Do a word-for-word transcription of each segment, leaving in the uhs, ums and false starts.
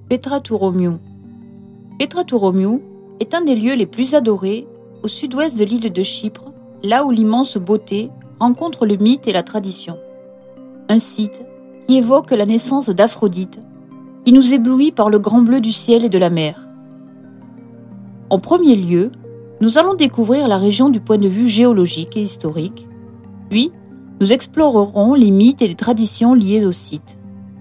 Petra Touromiu. Petra Touromiu est un des lieux les plus adorés au sud-ouest de l'île de Chypre, là où l'immense beauté rencontre le mythe et la tradition. Un site qui évoque la naissance d'Aphrodite, qui nous éblouit par le grand bleu du ciel et de la mer. En premier lieu, nous allons découvrir la région du point de vue géologique et historique, puis nous explorerons les mythes et les traditions liées au site.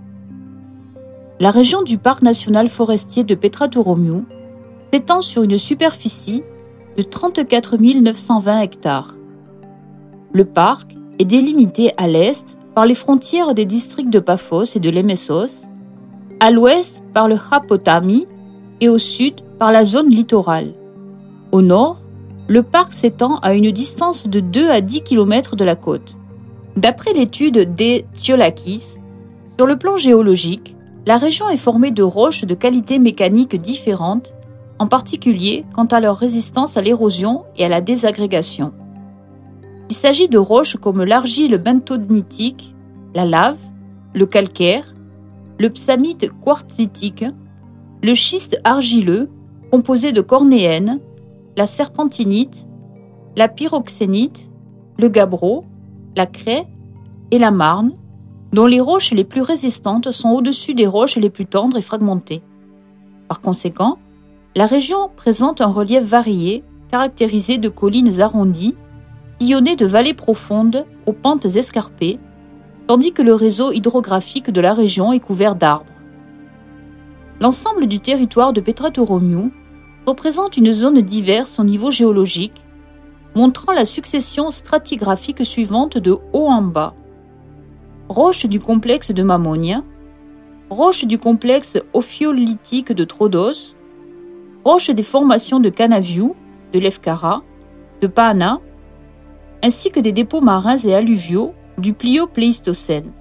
La région du parc national forestier de Petra Touromiu s'étend sur une superficie de trente-quatre mille neuf cent vingt hectares. Le parc est délimité à l'est par les frontières des districts de Paphos et de Lemessos, à l'ouest par le Kha-Potami et au sud par la zone littorale. Au nord, le parc s'étend à une distance de deux à dix kilomètres de la côte. D'après l'étude des Tsiolakis, sur le plan géologique, la région est formée de roches de qualité mécanique différentes, en particulier quant à leur résistance à l'érosion et à la désagrégation. Il s'agit de roches comme l'argile bentonitique, la lave, le calcaire, le psamite quartzitique, le schiste argileux composé de cornéenne, la serpentinite, la pyroxénite, le gabbro, la craie et la marne, dont les roches les plus résistantes sont au-dessus des roches les plus tendres et fragmentées. Par conséquent, la région présente un relief varié, caractérisé de collines arrondies, sillonnées de vallées profondes aux pentes escarpées, tandis que le réseau hydrographique de la région est couvert d'arbres. L'ensemble du territoire de Petra Touromiu représente une zone diverse au niveau géologique, montrant la succession stratigraphique suivante de haut en bas. Roches du complexe de Mammonia, roches du complexe ophiolithique de Troodos, roches des formations de Canaviu, de Lefkara, de Paana, ainsi que des dépôts marins et alluviaux du Pliocénocène.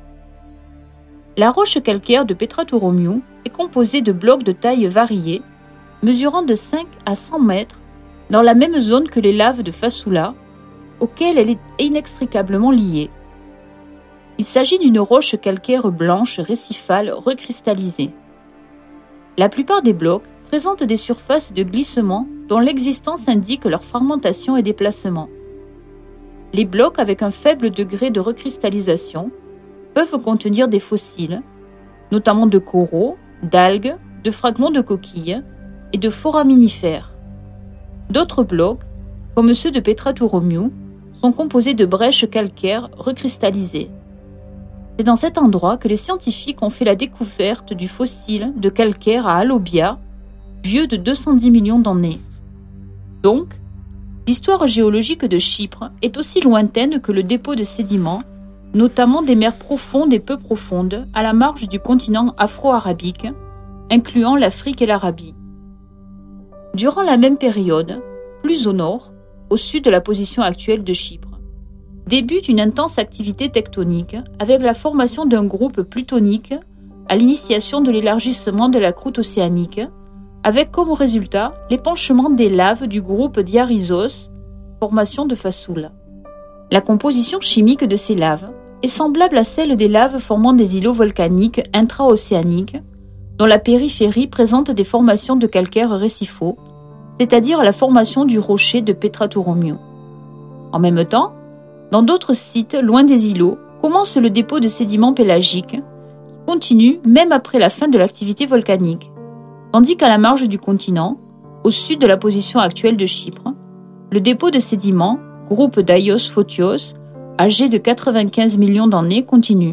La roche calcaire de Petra Touromiu est composée de blocs de taille variée, mesurant de cinq à cent mètres, dans la même zone que les laves de Fasoula, auxquelles elle est inextricablement liée. Il s'agit d'une roche calcaire blanche récifale recristallisée. La plupart des blocs présentent des surfaces de glissement dont l'existence indique leur fragmentation et déplacement. Les blocs avec un faible degré de recristallisation peuvent contenir des fossiles, notamment de coraux, d'algues, de fragments de coquilles et de foraminifères. D'autres blocs, comme ceux de Petra Touromiu, sont composés de brèches calcaires recristallisées. C'est dans cet endroit que les scientifiques ont fait la découverte du fossile de calcaire à Alobia, vieux de deux cent dix millions d'années. Donc, l'histoire géologique de Chypre est aussi lointaine que le dépôt de sédiments, notamment des mers profondes et peu profondes à la marge du continent afro-arabique, incluant l'Afrique et l'Arabie. Durant la même période, plus au nord, au sud de la position actuelle de Chypre, débute une intense activité tectonique avec la formation d'un groupe plutonique à l'initiation de l'élargissement de la croûte océanique, avec comme résultat l'épanchement des laves du groupe Diarysos, formation de Fasoula. La composition chimique de ces laves est semblable à celle des laves formant des îlots volcaniques intra-océaniques, dont la périphérie présente des formations de calcaire récifaux, c'est-à-dire la formation du rocher de Petra Touromiu. En même temps, dans d'autres sites loin des îlots, commence le dépôt de sédiments pélagiques qui continue même après la fin de l'activité volcanique, tandis qu'à la marge du continent, au sud de la position actuelle de Chypre, le dépôt de sédiments, groupe d'Aios Photios, âgé de quatre-vingt-quinze millions d'années, continue.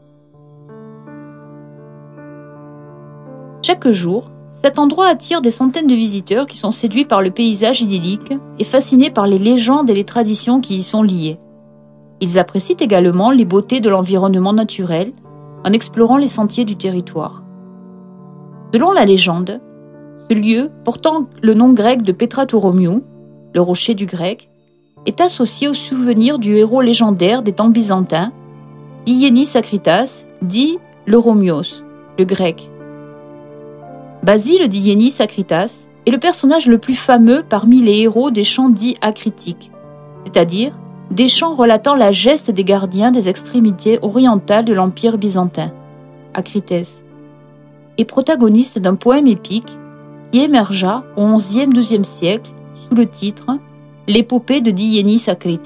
Chaque jour, cet endroit attire des centaines de visiteurs qui sont séduits par le paysage idyllique et fascinés par les légendes et les traditions qui y sont liées. Ils apprécient également les beautés de l'environnement naturel en explorant les sentiers du territoire. Selon la légende, ce lieu, portant le nom grec de Petra Touromiu, le rocher du grec, est associé au souvenir du héros légendaire des temps byzantins, Diénis Akritas, dit l'Euromios, le grec. Basile Diénis Akritas est le personnage le plus fameux parmi les héros des chants dits acritiques, c'est-à-dire des chants relatant la geste des gardiens des extrémités orientales de l'Empire byzantin, Acrites, et protagoniste d'un poème épique qui émergea au onzième-douzième siècle sous le titre « L'épopée de Diénis Akritas ».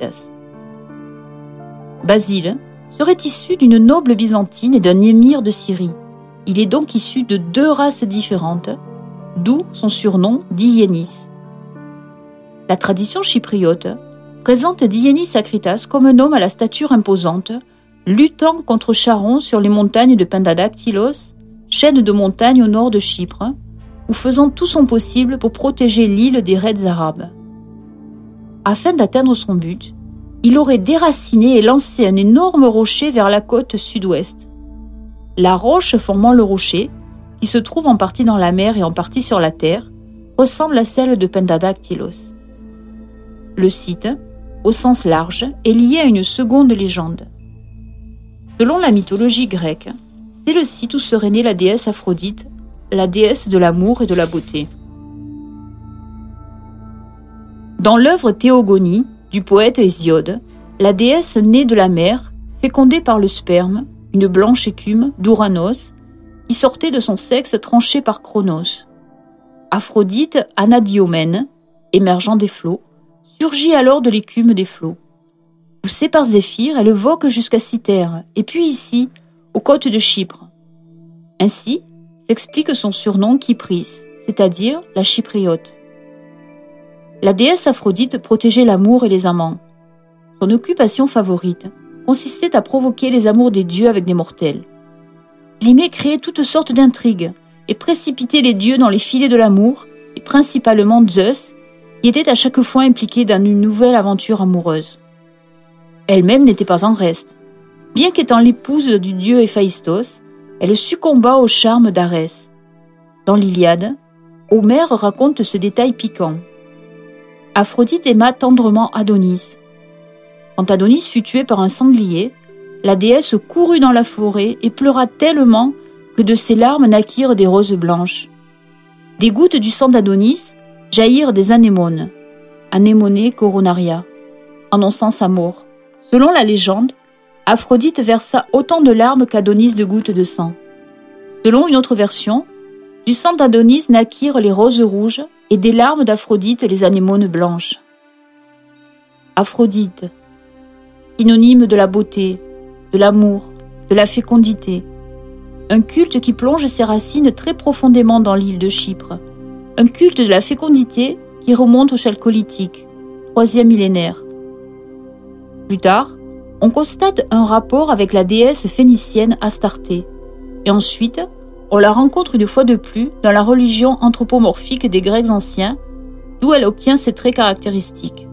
Basile serait issu d'une noble byzantine et d'un émir de Syrie. Il est donc issu de deux races différentes, d'où son surnom Diénis. La tradition chypriote présente Diénis Akritas comme un homme à la stature imposante, luttant contre Charon sur les montagnes de Pentadactylos, chaîne de montagnes au nord de Chypre, ou faisant tout son possible pour protéger l'île des raids arabes. Afin d'atteindre son but, il aurait déraciné et lancé un énorme rocher vers la côte sud-ouest. La roche formant le rocher, qui se trouve en partie dans la mer et en partie sur la terre, ressemble à celle de Pentadactylos. Le site, au sens large, est lié à une seconde légende. Selon la mythologie grecque, c'est le site où serait née la déesse Aphrodite, la déesse de l'amour et de la beauté. Dans l'œuvre Théogonie du poète Hésiode, la déesse née de la mer, fécondée par le sperme, une blanche écume d'Ouranos, qui sortait de son sexe tranché par Cronos. Aphrodite anadiomène, émergeant des flots, surgit alors de l'écume des flots. Poussée par Zéphyr, elle vogue jusqu'à Cythère, et puis ici, aux côtes de Chypre. Ainsi s'explique son surnom Kypris, c'est-à-dire la chypriote. La déesse Aphrodite protégeait l'amour et les amants. Son occupation favorite consistait à provoquer les amours des dieux avec des mortels. Elle aimait créer toutes sortes d'intrigues et précipiter les dieux dans les filets de l'amour, et principalement Zeus, qui était à chaque fois impliqué dans une nouvelle aventure amoureuse. Elle-même n'était pas en reste. Bien qu'étant l'épouse du dieu Héphaïstos, elle succomba au charme d'Arès. Dans l'Iliade, Homère raconte ce détail piquant. Aphrodite aima tendrement Adonis. Quand Adonis fut tué par un sanglier, la déesse courut dans la forêt et pleura tellement que de ses larmes naquirent des roses blanches. Des gouttes du sang d'Adonis jaillirent des anémones, anémonées coronaria, annonçant sa mort. Selon la légende, Aphrodite versa autant de larmes qu'Adonis de gouttes de sang. Selon une autre version, du sang d'Adonis naquirent les roses rouges et des larmes d'Aphrodite les anémones blanches. Aphrodite, synonyme de la beauté, de l'amour, de la fécondité. Un culte qui plonge ses racines très profondément dans l'île de Chypre. Un culte de la fécondité qui remonte au chalcolithique, troisième millénaire. Plus tard, on constate un rapport avec la déesse phénicienne Astarté. Et ensuite, on la rencontre une fois de plus dans la religion anthropomorphique des Grecs anciens, d'où elle obtient ses traits caractéristiques.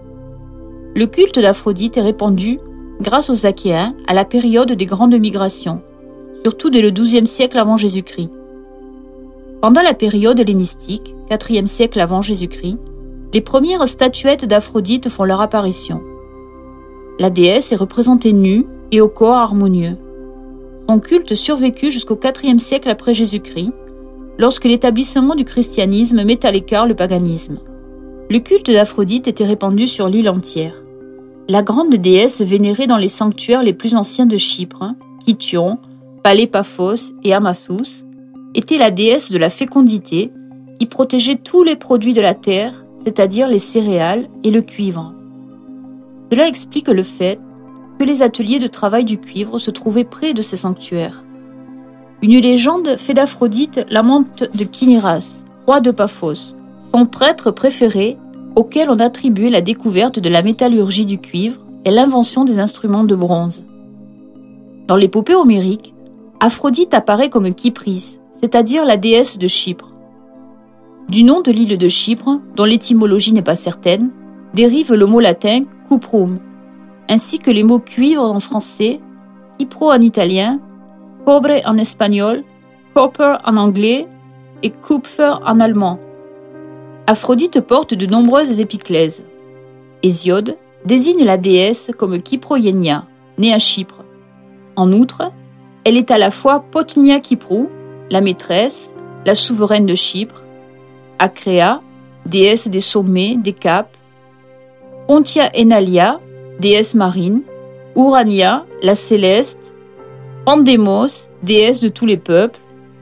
Le culte d'Aphrodite est répandu, grâce aux Achéens, à la période des grandes migrations, surtout dès le douzième siècle avant Jésus-Christ. Pendant la période hellénistique, quatrième siècle avant Jésus-Christ, les premières statuettes d'Aphrodite font leur apparition. La déesse est représentée nue et au corps harmonieux. Son culte survécut jusqu'au quatrième siècle après Jésus-Christ, lorsque l'établissement du christianisme met à l'écart le paganisme. Le culte d'Aphrodite était répandu sur l'île entière. La grande déesse vénérée dans les sanctuaires les plus anciens de Chypre, Kition, Palais Paphos et Amathous, était la déesse de la fécondité qui protégeait tous les produits de la terre, c'est-à-dire les céréales et le cuivre. Cela explique le fait que les ateliers de travail du cuivre se trouvaient près de ces sanctuaires. Une légende fait d'Aphrodite l'amante de Kiniras, roi de Paphos, son prêtre préféré auquel on attribuait la découverte de la métallurgie du cuivre et l'invention des instruments de bronze. Dans l'épopée homérique, Aphrodite apparaît comme Kypris, c'est-à-dire la déesse de Chypre. Du nom de l'île de Chypre, dont l'étymologie n'est pas certaine, dérive le mot latin cuprum, ainsi que les mots cuivre en français, Kypro en italien, cobre en espagnol, copper en anglais et Kupfer en allemand. Aphrodite porte de nombreuses épiclèses. Hésiode désigne la déesse comme Kyproienia, née à Chypre. En outre, elle est à la fois Potnia Kyprou, la maîtresse, la souveraine de Chypre, Acrea, déesse des sommets, des caps, Pontia Enalia, déesse marine, Urania, la céleste, Pandemos, déesse de tous les peuples,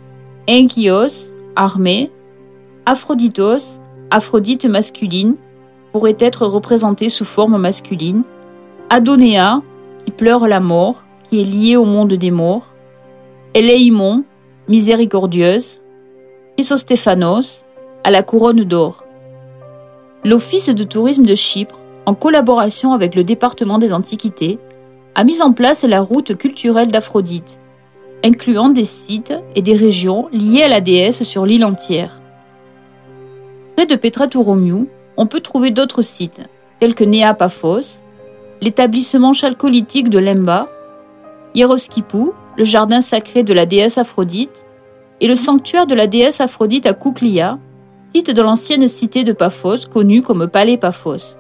Enkios, armée, Aphroditos, Aphrodite masculine, pourrait être représentée sous forme masculine, Adonéa, qui pleure la mort, qui est liée au monde des morts, Éléimon, miséricordieuse, Chrysostéphanos, à la couronne d'or. L'Office de tourisme de Chypre, en collaboration avec le département des Antiquités, a mis en place la route culturelle d'Aphrodite, incluant des sites et des régions liées à la déesse sur l'île entière. Près de Petra-Touromiou, on peut trouver d'autres sites, tels que Néa Paphos, l'établissement chalcolithique de Lemba, Hieroskipou, le jardin sacré de la déesse Aphrodite, et le sanctuaire de la déesse Aphrodite à Kouklia, site de l'ancienne cité de Paphos connue comme Palais Paphos.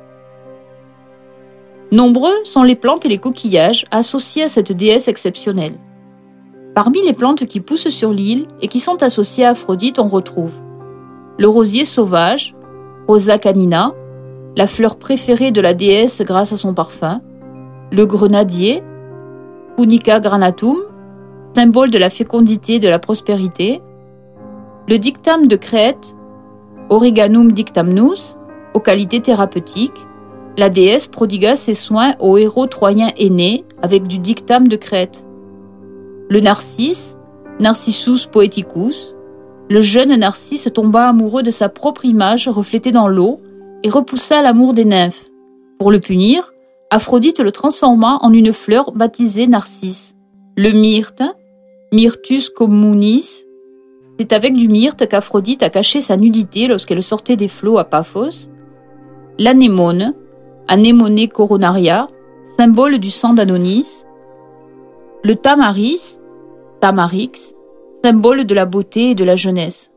Nombreux sont les plantes et les coquillages associés à cette déesse exceptionnelle. Parmi les plantes qui poussent sur l'île et qui sont associées à Aphrodite, on retrouve le rosier sauvage, Rosa canina, la fleur préférée de la déesse grâce à son parfum, le grenadier, Punica granatum, symbole de la fécondité et de la prospérité, le dictame de Crète, Origanum dictamnus, aux qualités thérapeutiques, la déesse prodigua ses soins aux héros troyens aînés avec du dictame de Crète. Le narcisse, Narcissus poeticus, le jeune Narcisse tomba amoureux de sa propre image reflétée dans l'eau et repoussa l'amour des nymphes. Pour le punir, Aphrodite le transforma en une fleur baptisée Narcisse. Le myrte, Myrtus communis, c'est avec du myrte qu'Aphrodite a caché sa nudité lorsqu'elle sortait des flots à Paphos. L'anémone, Anémone coronaria, symbole du sang d'Anonis. Le tamaris, Tamarix, symbole de la beauté et de la jeunesse.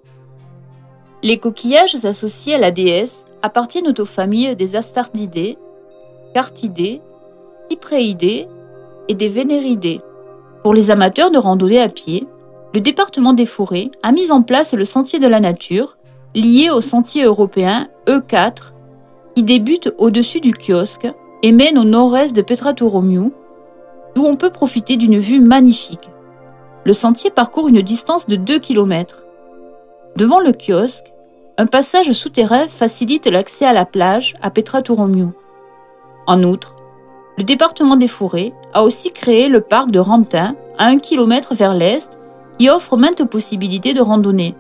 Les coquillages associés à la déesse appartiennent aux familles des Astardidés, Cartidés, Cypréidés et des Vénéridés. Pour les amateurs de randonnée à pied, le département des Forêts a mis en place le Sentier de la Nature, lié au Sentier européen E quatre, qui débute au-dessus du kiosque et mène au nord-est de Petra-Touromiou, d'où on peut profiter d'une vue magnifique. Le sentier parcourt une distance de deux kilomètres. Devant le kiosque, un passage souterrain facilite l'accès à la plage à Petra-Touromiou. En outre, le département des Forêts a aussi créé le parc de Rantin à un kilomètre vers l'est qui offre maintes possibilités de randonnée.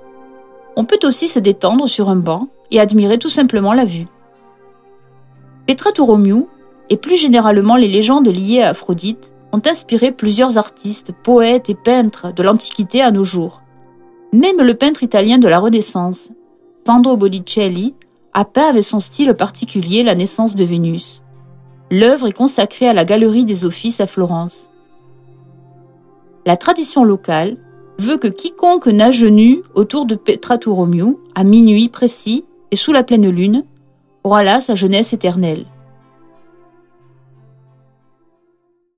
On peut aussi se détendre sur un banc et admirer tout simplement la vue. Petra-Touromiou, et plus généralement les légendes liées à Aphrodite, ont inspiré plusieurs artistes, poètes et peintres de l'Antiquité à nos jours. Même le peintre italien de la Renaissance, Sandro Botticelli, a peint avec son style particulier la naissance de Vénus. L'œuvre est consacrée à la Galerie des Offices à Florence. La tradition locale veut que quiconque nage nu autour de Petra-Touromiou, à minuit précis et sous la pleine lune, aura là sa jeunesse éternelle.